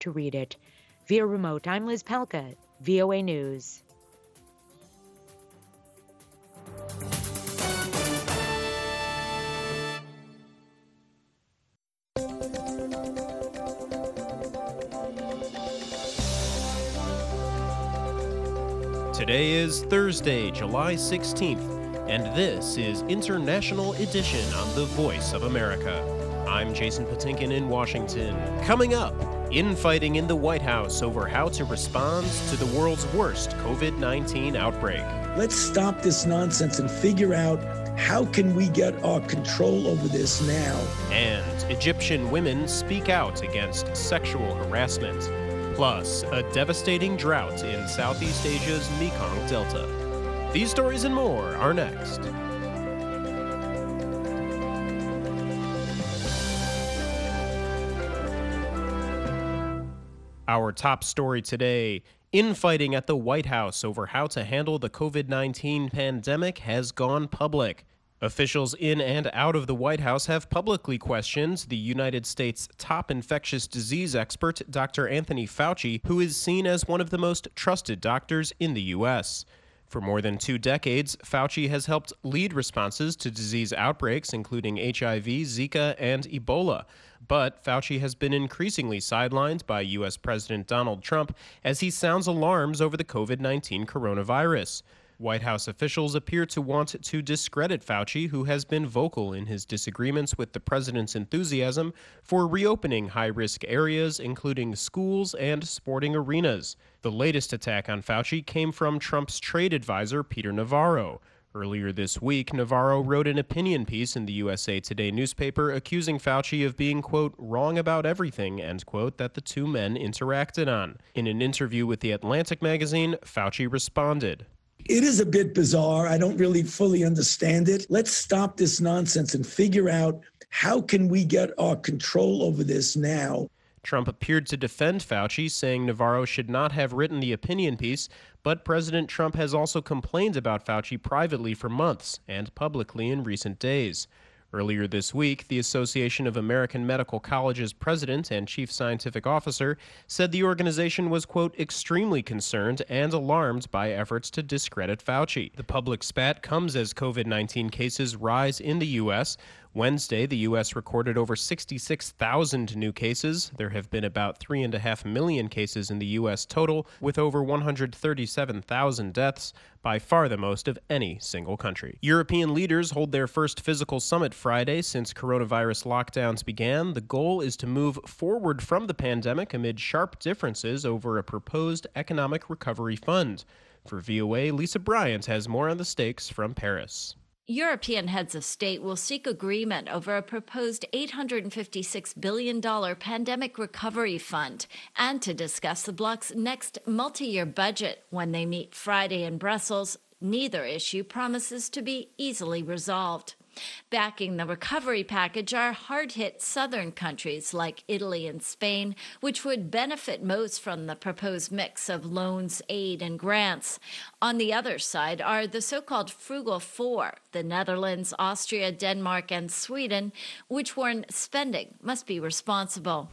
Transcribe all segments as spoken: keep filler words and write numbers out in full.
to read it. Via remote, I'm Liz Palka, V O A News. Today is Thursday, July sixteenth, and this is International Edition on The Voice of America. I'm Jason Patinkin in Washington. Coming up, infighting in the White House over how to respond to the world's worst covid nineteen outbreak. Let's stop this nonsense and figure out how can we get our control over this now. And Egyptian women speak out against sexual harassment. Plus, a devastating drought in Southeast Asia's Mekong Delta. These stories and more are next. Our top story today, infighting at the White House over how to handle the covid nineteen pandemic has gone public. Officials in and out of the White House have publicly questioned the United States' top infectious disease expert, Doctor Anthony Fauci, who is seen as one of the most trusted doctors in the U S. For more than two decades, Fauci has helped lead responses to disease outbreaks, including H I V, Zika, and Ebola. But Fauci has been increasingly sidelined by U S. President Donald Trump as he sounds alarms over the covid nineteen coronavirus. White House officials appear to want to discredit Fauci, who has been vocal in his disagreements with the president's enthusiasm for reopening high-risk areas, including schools and sporting arenas. The latest attack on Fauci came from Trump's trade advisor, Peter Navarro. Earlier this week, Navarro wrote an opinion piece in the U S A Today newspaper accusing Fauci of being, quote, wrong about everything, end quote, that the two men interacted on. In an interview with The Atlantic magazine, Fauci responded. It is a bit bizarre. I don't really fully understand it. Let's stop this nonsense and figure out how can we get our control over this now. Trump appeared to defend Fauci, saying Navarro should not have written the opinion piece, but President Trump has also complained about Fauci privately for months and publicly in recent days. Earlier this week, the Association of American Medical Colleges president and chief scientific officer said the organization was, quote, extremely concerned and alarmed by efforts to discredit Fauci. The public spat comes as covid nineteen cases rise in the U S. Wednesday, the U S recorded over sixty-six thousand new cases. There have been about three point five million cases in the U S total, with over one hundred thirty-seven thousand deaths, by far the most of any single country. European leaders hold their first physical summit Friday since coronavirus lockdowns began. The goal is to move forward from the pandemic amid sharp differences over a proposed economic recovery fund. For V O A, Lisa Bryant has more on the stakes from Paris. European heads of state will seek agreement over a proposed eight hundred fifty-six billion dollars pandemic recovery fund and to discuss the bloc's next multi-year budget. When they meet Friday in Brussels, neither issue promises to be easily resolved. Backing the recovery package are hard-hit southern countries like Italy and Spain, which would benefit most from the proposed mix of loans, aid, and grants. On the other side are the so-called Frugal Four, the Netherlands, Austria, Denmark, and Sweden, which warn spending must be responsible.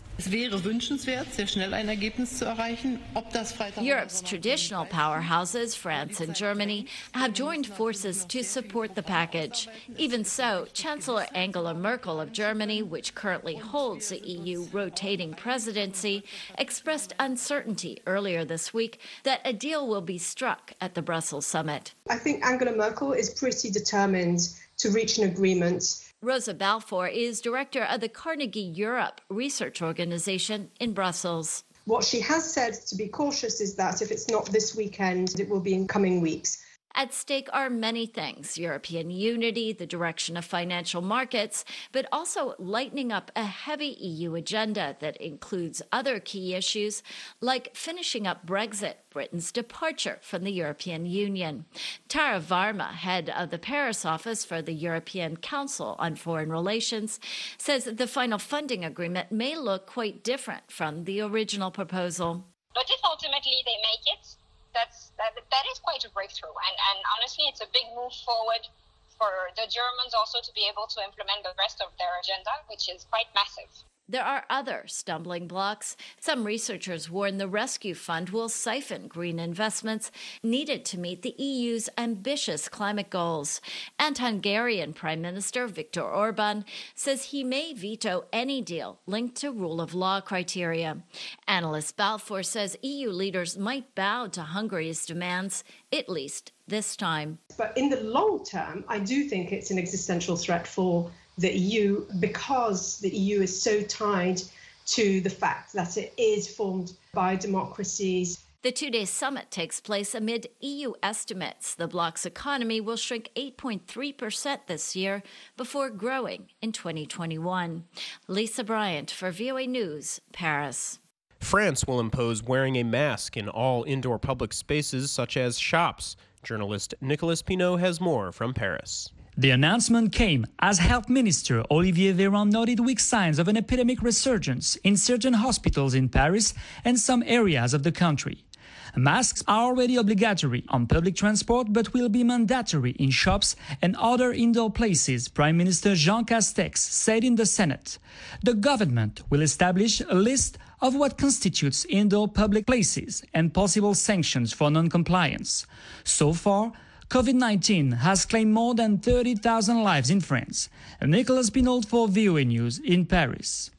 Europe's traditional powerhouses, France and Germany, have joined forces to support the package. Even so, Chancellor Angela Merkel of Germany, which currently holds the E U rotating presidency, expressed uncertainty earlier this week that a deal will be struck at the Brussels summit. I think Angela Merkel is pretty determined to reach an agreement. Rosa Balfour is director of the Carnegie Europe Research Organization in Brussels. What she has said, to be cautious, is that if it's not this weekend, it will be in coming weeks. At stake are many things: European unity, the direction of financial markets, but also lightening up a heavy E U agenda that includes other key issues like finishing up Brexit, Britain's departure from the European Union. Tara Varma, head of the Paris office for the European Council on Foreign Relations, says the final funding agreement may look quite different from the original proposal. But if ultimately they make it, That's, that, that is quite a breakthrough. And, and honestly, it's a big move forward for the Germans also to be able to implement the rest of their agenda, which is quite massive. There are other stumbling blocks. Some researchers warn the rescue fund will siphon green investments needed to meet the E U's ambitious climate goals. And Hungarian Prime Minister Viktor Orban says he may veto any deal linked to rule of law criteria. Analyst Balfour says E U leaders might bow to Hungary's demands, at least this time. But in the long term, I do think it's an existential threat for the E U because the E U is so tied to the fact that it is formed by democracies. The two-day summit takes place amid E U estimates the bloc's economy will shrink eight point three percent this year before growing in twenty twenty-one. Lisa Bryant for V O A News, Paris. France will impose wearing a mask in all indoor public spaces such as shops. Journalist Nicolas Pinault has more from Paris. The announcement came as Health Minister Olivier Véran noted weak signs of an epidemic resurgence in certain hospitals in Paris and some areas of the country. Masks are already obligatory on public transport but will be mandatory in shops and other indoor places, Prime Minister Jean Castex said in the Senate. The government will establish a list of what constitutes indoor public places and possible sanctions for non-compliance. So far, COVID nineteen has claimed more than thirty thousand lives in France. Nicolas Pinault for V O A News in Paris.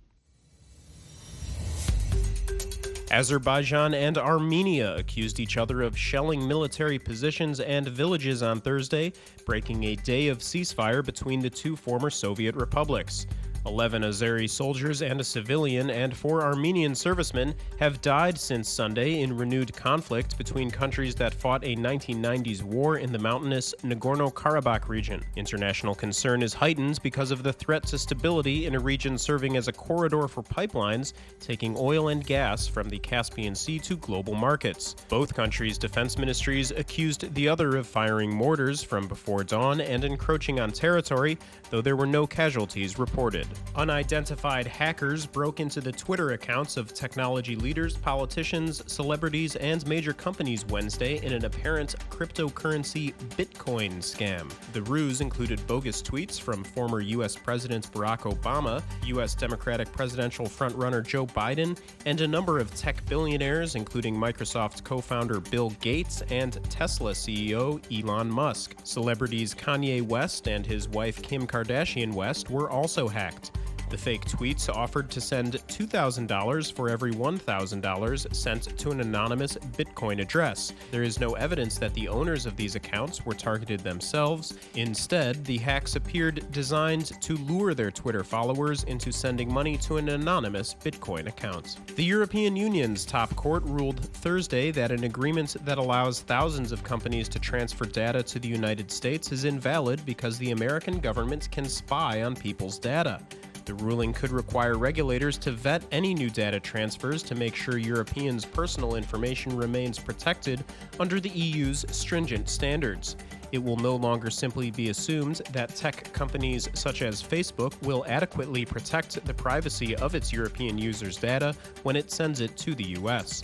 Azerbaijan and Armenia accused each other of shelling military positions and villages on Thursday, breaking a day of ceasefire between the two former Soviet republics. Eleven Azeri soldiers and a civilian and four Armenian servicemen have died since Sunday in renewed conflict between countries that fought a nineteen nineties war in the mountainous Nagorno-Karabakh region. International concern is heightened because of the threat to stability in a region serving as a corridor for pipelines, taking oil and gas from the Caspian Sea to global markets. Both countries' defense ministries accused the other of firing mortars from before dawn and encroaching on territory, though there were no casualties reported. Unidentified hackers broke into the Twitter accounts of technology leaders, politicians, celebrities, and major companies Wednesday in an apparent cryptocurrency Bitcoin scam. The ruse included bogus tweets from former U S President Barack Obama, U S Democratic presidential frontrunner Joe Biden, and a number of tech billionaires, including Microsoft co-founder Bill Gates and Tesla C E O Elon Musk. Celebrities Kanye West and his wife Kim Kardashian West were also hacked. The fake tweets offered to send two thousand dollars for every one thousand dollars sent to an anonymous Bitcoin address. There is no evidence that the owners of these accounts were targeted themselves. Instead, the hacks appeared designed to lure their Twitter followers into sending money to an anonymous Bitcoin account. The European Union's top court ruled Thursday that an agreement that allows thousands of companies to transfer data to the United States is invalid because the American government can spy on people's data. The ruling could require regulators to vet any new data transfers to make sure Europeans' personal information remains protected under the E U's stringent standards. It will no longer simply be assumed that tech companies such as Facebook will adequately protect the privacy of its European users' data when it sends it to the U S.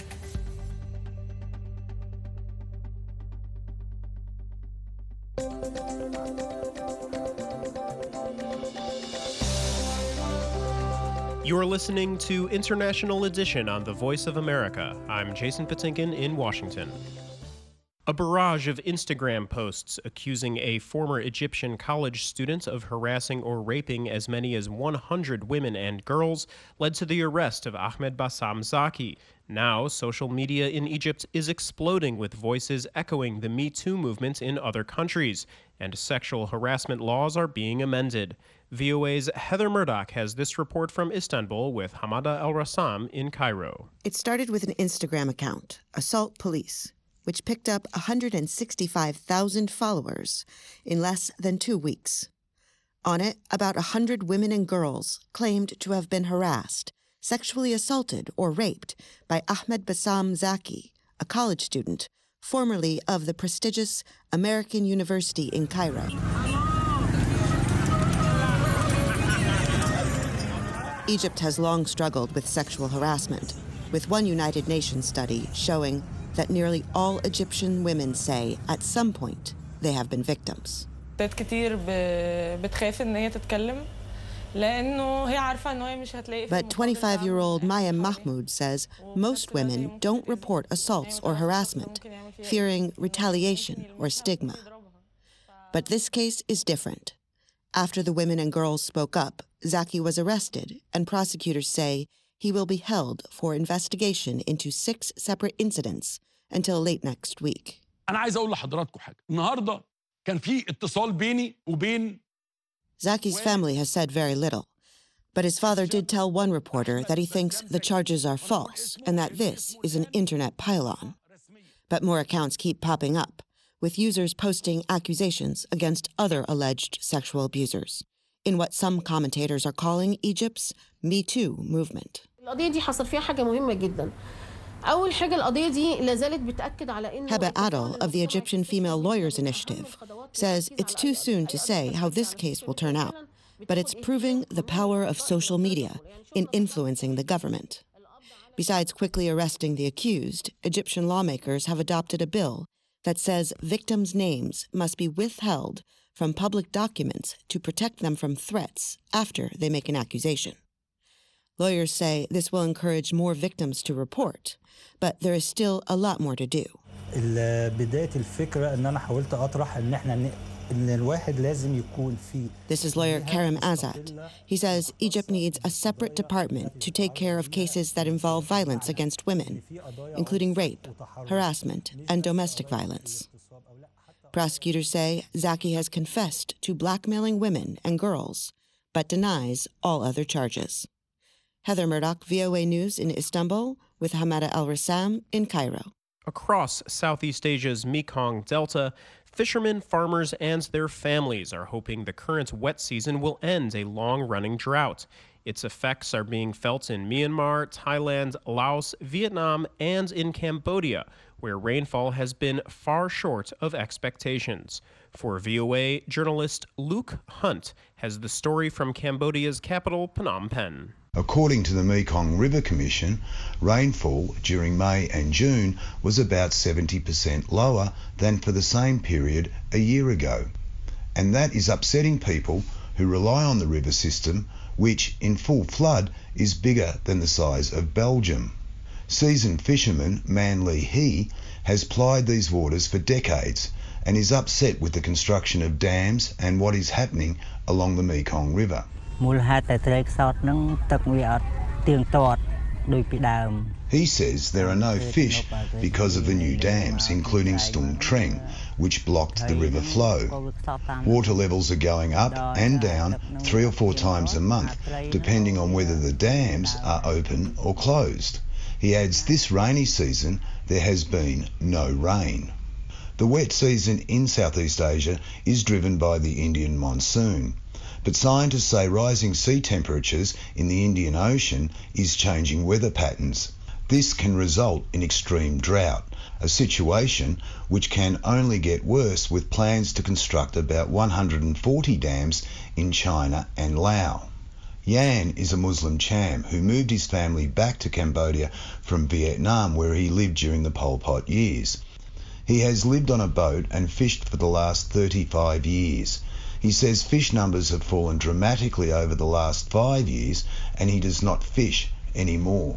You're listening to International Edition on The Voice of America. I'm Jason Patinkin in Washington. A barrage of Instagram posts accusing a former Egyptian college student of harassing or raping as many as one hundred women and girls led to the arrest of Ahmed Bassam Zaki. Now, social media in Egypt is exploding with voices echoing the Me Too movement in other countries, and sexual harassment laws are being amended. V O A's Heather Murdoch has this report from Istanbul with Hamada El-Rassam in Cairo. It started with an Instagram account, Assault Police, which picked up one hundred sixty-five thousand followers in less than two weeks. On it, about one hundred women and girls claimed to have been harassed, sexually assaulted, or raped by Ahmed Bassam Zaki, a college student, formerly of the prestigious American University in Cairo. Egypt has long struggled with sexual harassment, with one United Nations study showing that nearly all Egyptian women say at some point they have been victims. كتير بتخاف إن هي تتكلم But twenty-five-year-old Maya Mahmoud says most women don't report assaults or harassment, fearing retaliation or stigma. But this case is different. After the women and girls spoke up, Zaki was arrested, and prosecutors say he will be held for investigation into six separate incidents until late next week. أنا عايز أقول لحضراتكم حاجة. النهاردة كان في اتصال بيني وبين Zaki's family has said very little, but his father did tell one reporter that he thinks the charges are false and that this is an internet pile-on. But more accounts keep popping up, with users posting accusations against other alleged sexual abusers, in what some commentators are calling Egypt's Me Too movement. Heba Adel of the Egyptian Female Lawyers Initiative says it's too soon to say how this case will turn out, but it's proving the power of social media in influencing the government. Besides quickly arresting the accused, Egyptian lawmakers have adopted a bill that says victims' names must be withheld from public documents to protect them from threats after they make an accusation. Lawyers say this will encourage more victims to report, but there is still a lot more to do. This is lawyer Karim Azad. He says Egypt needs a separate department to take care of cases that involve violence against women, including rape, harassment, and domestic violence. Prosecutors say Zaki has confessed to blackmailing women and girls, but denies all other charges. Heather Murdoch, V O A News in Istanbul, with Hamada Al-Rassam in Cairo. Across Southeast Asia's Mekong Delta, fishermen, farmers, and their families are hoping the current wet season will end a long-running drought. Its effects are being felt in Myanmar, Thailand, Laos, Vietnam, and in Cambodia, where rainfall has been far short of expectations. For V O A, journalist Luke Hunt has the story from Cambodia's capital, Phnom Penh. According to the Mekong River Commission, rainfall during May and June was about seventy percent lower than for the same period a year ago. And that is upsetting people who rely on the river system, which in full flood is bigger than the size of Belgium. Seasoned fisherman Man Lee Hee has plied these waters for decades and is upset with the construction of dams and what is happening along the Mekong River. He says there are no fish because of the new dams, including Stung Treng, which blocked the river flow. Water levels are going up and down three or four times a month, depending on whether the dams are open or closed. He adds this rainy season there has been no rain. The wet season in Southeast Asia is driven by the Indian monsoon. But scientists say rising sea temperatures in the Indian Ocean is changing weather patterns. This can result in extreme drought, a situation which can only get worse with plans to construct about one hundred forty dams in China and Laos. Yan is a Muslim Cham who moved his family back to Cambodia from Vietnam, where he lived during the Pol Pot years. He has lived on a boat and fished for the last thirty-five years. He says fish numbers have fallen dramatically over the last five years and he does not fish anymore.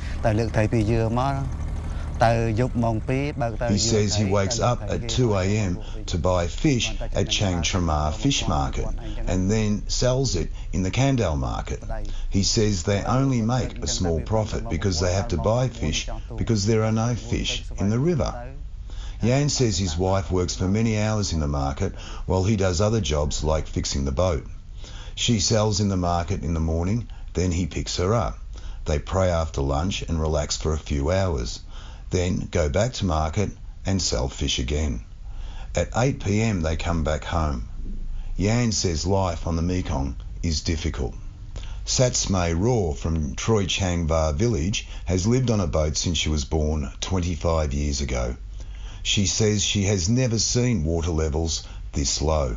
He says he wakes up at two a m to buy fish at Chang Tramar Fish Market and then sells it in the Kandal Market. He says they only make a small profit because they have to buy fish because there are no fish in the river. Yan says his wife works for many hours in the market while he does other jobs like fixing the boat. She sells in the market in the morning, then he picks her up. They pray after lunch and relax for a few hours, then go back to market and sell fish again. At eight p m they come back home. Yan says life on the Mekong is difficult. Satsmay Raw from Troy Chang Va village has lived on a boat since she was born twenty-five years ago. She says she has never seen water levels this low.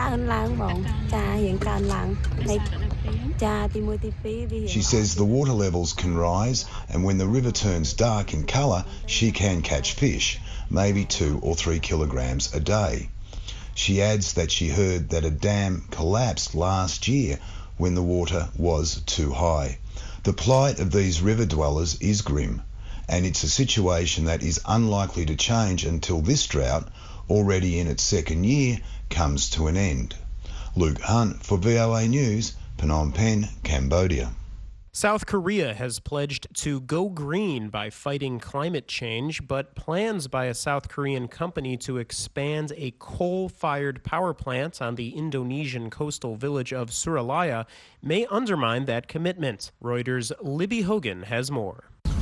She says the water levels can rise, and when the river turns dark in colour, she can catch fish, maybe two or three kilograms a day. She adds that she heard that a dam collapsed last year, when the water was too high. The plight of these river dwellers is grim, and it's a situation that is unlikely to change until this drought, already in its second year, comes to an end. Luke Hunt for V O A News, Phnom Penh, Cambodia. South Korea has pledged to go green by fighting climate change, but plans by a South Korean company to expand a coal-fired power plant on the Indonesian coastal village of Suralaya may undermine that commitment. Reuters' Libby Hogan has more.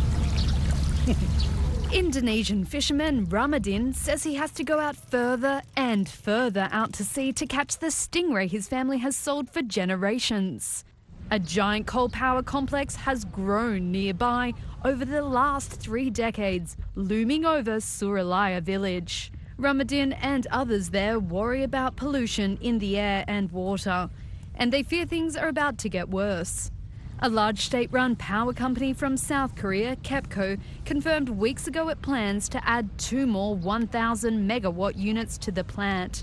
Indonesian fisherman Ramadan says he has to go out further and further out to sea to catch the stingray his family has sold for generations. A giant coal power complex has grown nearby over the last three decades, looming over Suralaya village. Ramadan and others there worry about pollution in the air and water, and they fear things are about to get worse. A large state-run power company from South Korea, KEPCO, confirmed weeks ago it plans to add two more one thousand megawatt units to the plant.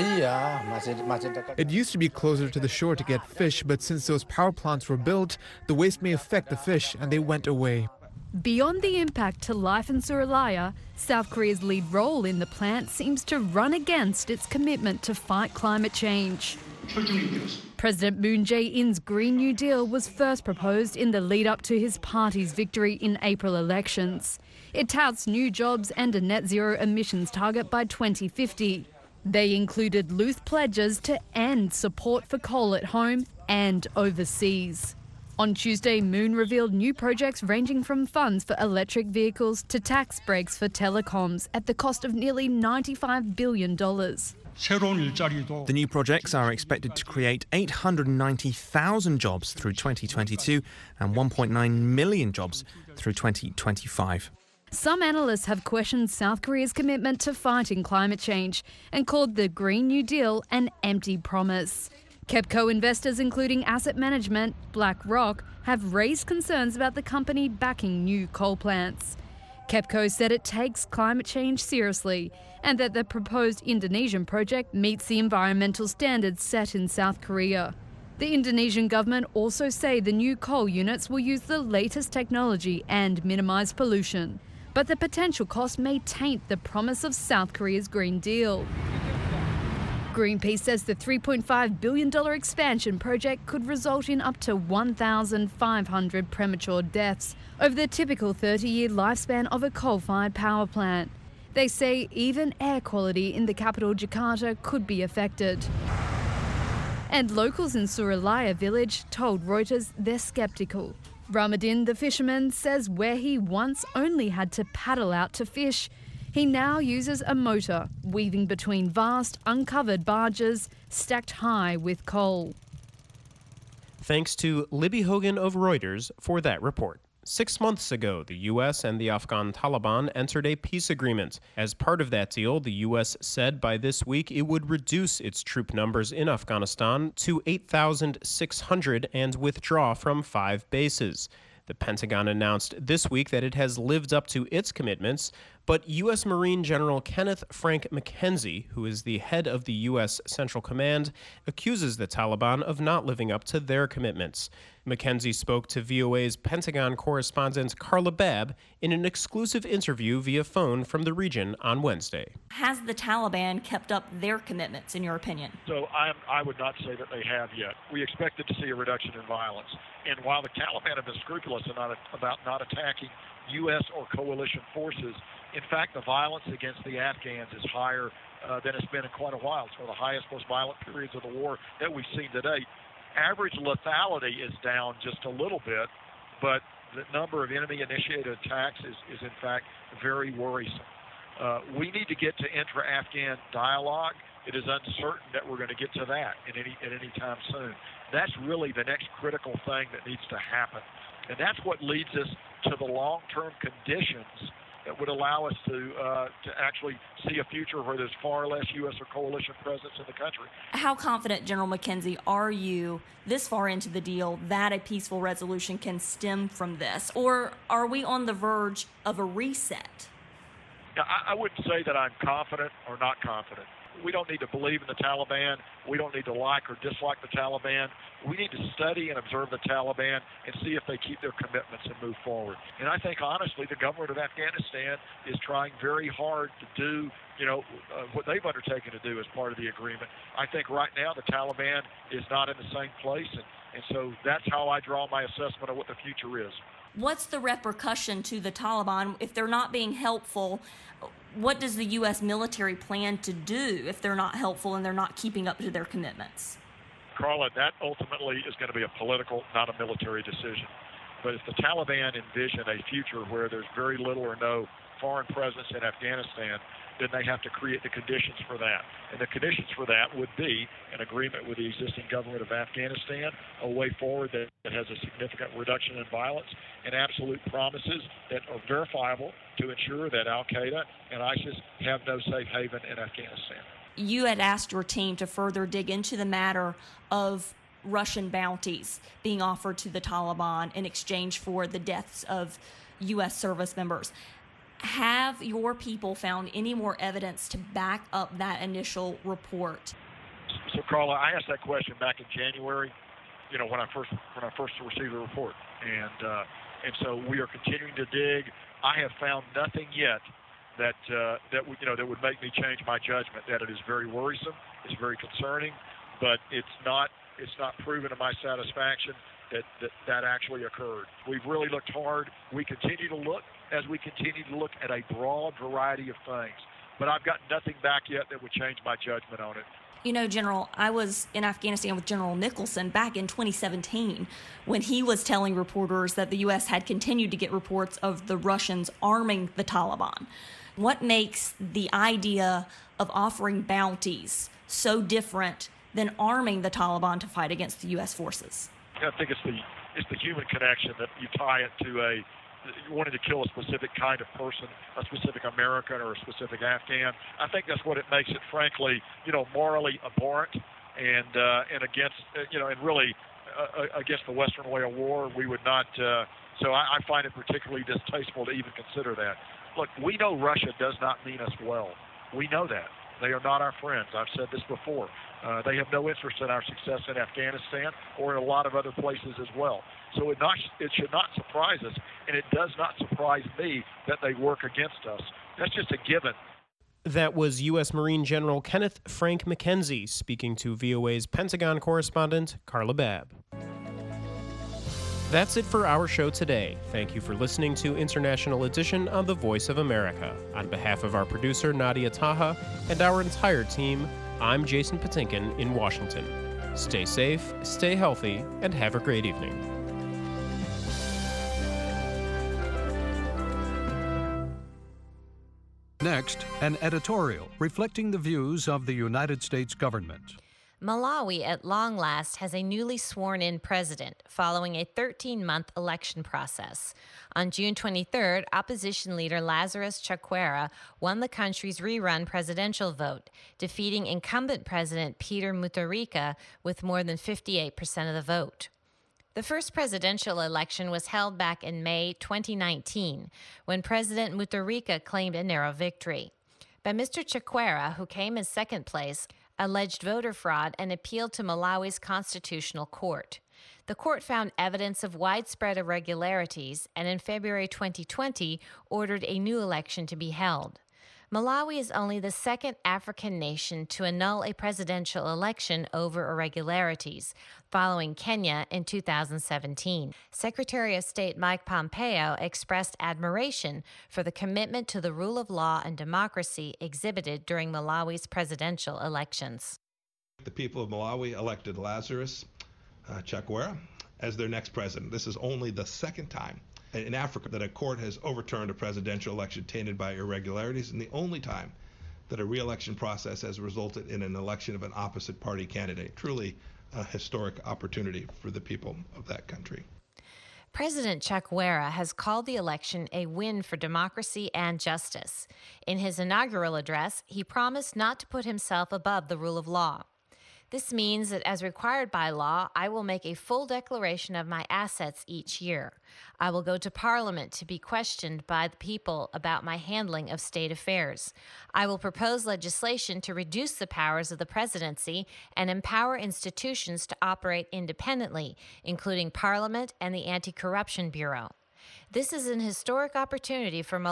It used to be closer to the shore to get fish, but since those power plants were built, the waste may affect the fish, and they went away. Beyond the impact to life in Suralaya, South Korea's lead role in the plant seems to run against its commitment to fight climate change. President Moon Jae-in's Green New Deal was first proposed in the lead-up to his party's victory in April elections. It touts new jobs and a net zero emissions target by twenty fifty. They included loose pledges to end support for coal at home and overseas. On Tuesday, Moon revealed new projects ranging from funds for electric vehicles to tax breaks for telecoms at the cost of nearly ninety-five billion dollars. The new projects are expected to create eight hundred ninety thousand jobs through twenty twenty-two and one point nine million jobs through twenty twenty-five. Some analysts have questioned South Korea's commitment to fighting climate change and called the Green New Deal an empty promise. KEPCO investors, including asset management BlackRock, have raised concerns about the company backing new coal plants. KEPCO said it takes climate change seriously and that the proposed Indonesian project meets the environmental standards set in South Korea. The Indonesian government also say the new coal units will use the latest technology and minimise pollution. But the potential cost may taint the promise of South Korea's Green Deal. Greenpeace says the three point five billion dollars expansion project could result in up to one thousand five hundred premature deaths over the typical thirty-year lifespan of a coal-fired power plant. They say even air quality in the capital Jakarta could be affected. And locals in Suralaya village told Reuters they're sceptical. Ramadan, the fisherman, says where he once only had to paddle out to fish, he now uses a motor, weaving between vast, uncovered barges stacked high with coal. Thanks to Libby Hogan of Reuters for that report. Six months ago, the U S and the Afghan Taliban entered a peace agreement. As part of that deal, the U S said by this week it would reduce its troop numbers in Afghanistan to eight thousand six hundred and withdraw from five bases. The Pentagon announced this week that it has lived up to its commitments, but U S Marine General Kenneth Frank McKenzie, who is the head of the U S Central Command, accuses the Taliban of not living up to their commitments. McKenzie spoke to V O A's Pentagon correspondent Carla Babb in an exclusive interview via phone from the region on Wednesday. Has the Taliban kept up their commitments, in your opinion? So I'm, I would not say that they have yet. We expected to see a reduction in violence. And while the Taliban have been scrupulous about, about not attacking U S or coalition forces, in fact, the violence against the Afghans is higher uh, than it's been in quite a while. It's one of the highest, most violent periods of the war that we've seen to date. Average lethality is down just a little bit, but the number of enemy-initiated attacks is, is in fact, very worrisome. Uh, we need to get to intra-Afghan dialogue. It is uncertain that we're going to get to that at any, at any time soon. That's really the next critical thing that needs to happen. And that's what leads us to the long-term conditions that would allow us to uh, to actually see a future where there's far less U S or coalition presence in the country. How confident, General McKenzie, are you this far into the deal that a peaceful resolution can stem from this? Or are we on the verge of a reset? Now, I, I wouldn't say that I'm confident or not confident. we don't need to believe in the Taliban. We don't need to like or dislike the Taliban. We need to study and observe the Taliban and see if they keep their commitments and move forward. And I think, honestly, the government of Afghanistan is trying very hard to do, you know, uh, what they've undertaken to do as part of the agreement. I think right now the Taliban is not in the same place, and, and so that's how I draw my assessment of what the future is. What's the repercussion to the Taliban if they're not being helpful? What does the U S military plan to do if they're not helpful and they're not keeping up to their commitments? Carla, that ultimately is going to be a political, not a military decision. But if the Taliban envision a future where there's very little or no foreign presence in Afghanistan, then they have to create the conditions for that. And the conditions for that would be an agreement with the existing government of Afghanistan, a way forward that, that has a significant reduction in violence, and absolute promises that are verifiable to ensure that Al-Qaeda and ISIS have no safe haven in Afghanistan. You had asked your team to further dig into the matter of Russian bounties being offered to the Taliban in exchange for the deaths of U S service members. Have your people found any more evidence to back up that initial report? So, Carla, I asked that question back in January, you know, when I first when I first received the report, and uh, and so we are continuing to dig. I have found nothing yet that uh, that would you know that would make me change my judgment. That it is very worrisome, it's very concerning, but it's not it's not proven to my satisfaction that that, that actually occurred. We've really looked hard. We continue to look as we continue to look at a broad variety of things, but I've got nothing back yet that would change my judgment on it. You know, General, I was in Afghanistan with General Nicholson back in twenty seventeen when he was telling reporters that the U S had continued to get reports of the Russians arming the Taliban. What makes the idea of offering bounties so different than arming the Taliban to fight against the U S forces? I think it's the it's the human connection that you tie it to a wanting to kill a specific kind of person, a specific American or a specific Afghan. I think that's what it makes it, frankly, you know, morally abhorrent and uh, and against, uh, you know, and really uh, against the Western way of war. We would not. Uh, so I, I find it particularly distasteful to even consider that. Look, we know Russia does not mean us well. We know that. They are not our friends. I've said this before. Uh, they have no interest in our success in Afghanistan or in a lot of other places as well. So it, not, it should not surprise us, and it does not surprise me that they work against us. That's just a given. That was U S Marine General Kenneth Frank McKenzie speaking to V O A's Pentagon correspondent, Carla Babb. That's it for our show today. Thank you for listening to International Edition on the Voice of America. On behalf of our producer, Nadia Taha, and our entire team, I'm Jason Patinkin in Washington. Stay safe, stay healthy, and have a great evening. Next, an editorial reflecting the views of the United States government. Malawi, at long last, has a newly sworn-in president following a thirteen-month election process. On June twenty-third, opposition leader Lazarus Chakwera won the country's rerun presidential vote, defeating incumbent President Peter Mutharika with more than fifty-eight percent of the vote. The first presidential election was held back in May twenty nineteen, when President Mutharika claimed a narrow victory. But Mister Chakwera, who came in second place, alleged voter fraud and appealed to Malawi's constitutional court. The court found evidence of widespread irregularities and in February twenty twenty ordered a new election to be held. Malawi is only the second African nation to annul a presidential election over irregularities, following Kenya in two thousand seventeen. Secretary of State Mike Pompeo expressed admiration for the commitment to the rule of law and democracy exhibited during Malawi's presidential elections. The people of Malawi elected Lazarus uh, Chakwera as their next president. This is only the second time in Africa that a court has overturned a presidential election tainted by irregularities, and the only time that a re-election process has resulted in an election of an opposite party candidate. Truly a historic opportunity for the people of that country. President Chakwera has called the election a win for democracy and justice. In his inaugural address, he promised not to put himself above the rule of law. This means that, as required by law, I will make a full declaration of my assets each year. I will go to Parliament to be questioned by the people about my handling of state affairs. I will propose legislation to reduce the powers of the presidency and empower institutions to operate independently, including Parliament and the Anti-Corruption Bureau. This is an historic opportunity for